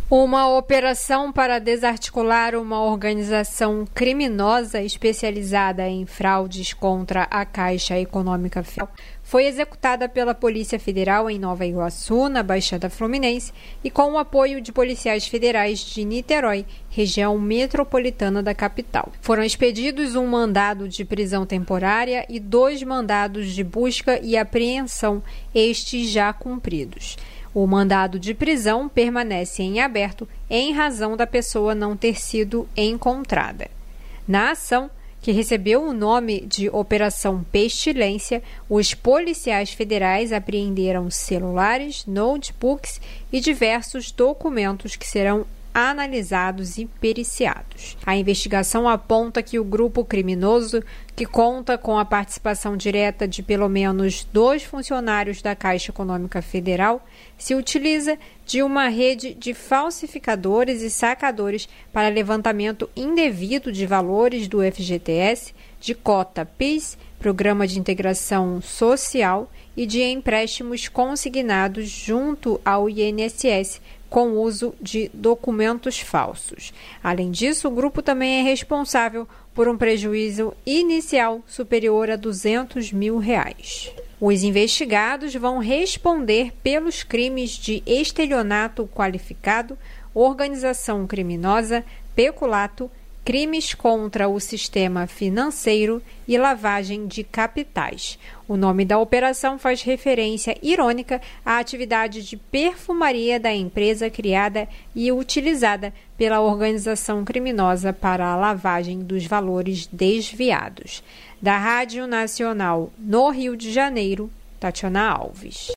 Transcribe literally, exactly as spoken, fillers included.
Uma operação para desarticular uma organização criminosa especializada em fraudes contra a Caixa Econômica Federal foi executada pela Polícia Federal em Nova Iguaçu, na Baixada Fluminense, e com o apoio de policiais federais de Niterói, região metropolitana da capital. Foram expedidos um mandado de prisão temporária e dois mandados de busca e apreensão, estes já cumpridos. O mandado de prisão permanece em aberto em razão da pessoa não ter sido encontrada. Na ação, que recebeu o nome de Operação Pestilência, os policiais federais apreenderam celulares, notebooks e diversos documentos que serão analisados e periciados. A investigação aponta que o grupo criminoso, que conta com a participação direta de pelo menos dois funcionários da Caixa Econômica Federal, se utiliza de uma rede de falsificadores e sacadores para levantamento indevido de valores do F G T S, de cota PIS, Programa de Integração Social, e de empréstimos consignados junto ao I N S S com uso de documentos falsos. Além disso, o grupo também é responsável por um prejuízo inicial superior a duzentos mil reais. Os investigados vão responder pelos crimes de estelionato qualificado, organização criminosa, peculato, crimes contra o sistema financeiro e lavagem de capitais. O nome da operação faz referência irônica à atividade de perfumaria da empresa criada e utilizada pela organização criminosa para a lavagem dos valores desviados. Da Rádio Nacional no Rio de Janeiro, Tatiana Alves.